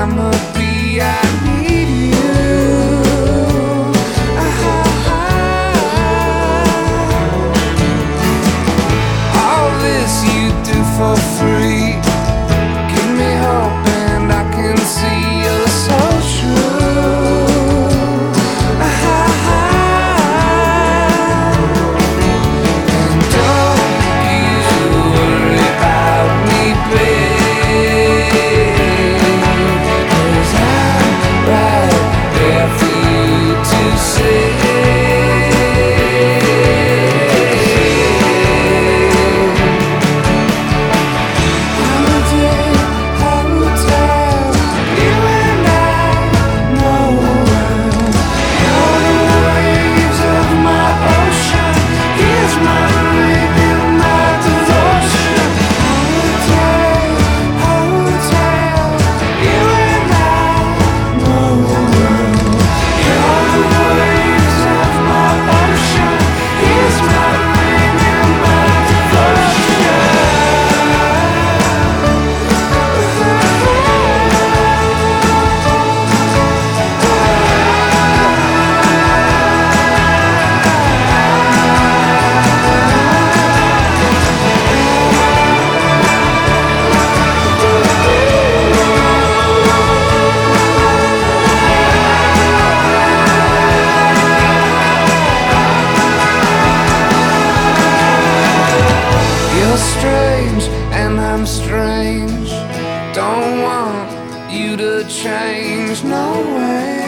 time of be, I need you. All this you do for free, give me hope and I can see you're so true. And don't you worry about me, babe, 'cause I'm right there for you to say. You're strange and I'm strange, don't want you to change, no way.